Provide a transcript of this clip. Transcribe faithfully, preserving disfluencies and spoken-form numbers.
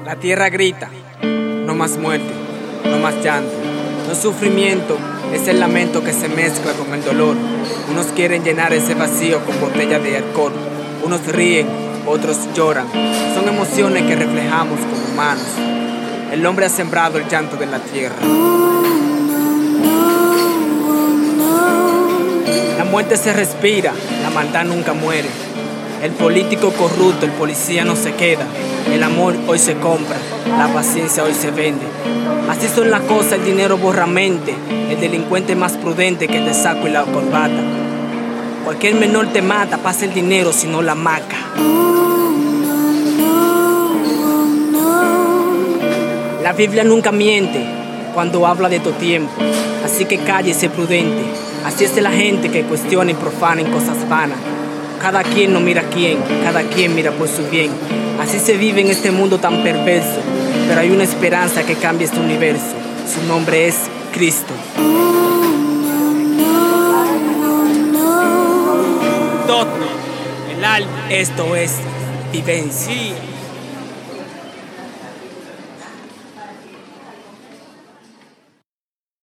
La tierra grita, no más muerte, no más llanto, no sufrimiento, es el lamento que se mezcla con el dolor. Unos quieren llenar ese vacío con botella de alcohol, unos ríen, otros lloran, son emociones que reflejamos como humanos. El hombre ha sembrado el llanto de la tierra. La muerte se respira, la maldad nunca muere. El político corrupto, el policía no se queda. El amor hoy se compra, la paciencia hoy se vende. Así son las cosas, el dinero borra mente. El delincuente es más prudente que el de saco y la corbata. Cualquier menor te mata, pasa el dinero si no la maca. La Biblia nunca miente cuando habla de tu tiempo, así que cállese prudente. Así es la gente que cuestiona y profana en cosas vanas. Cada quien no mira a quién, cada quien mira por su bien. Así se vive en este mundo tan perverso, pero hay una esperanza que cambia este universo. Su nombre es Cristo. Todo, el alma, esto es vivencia.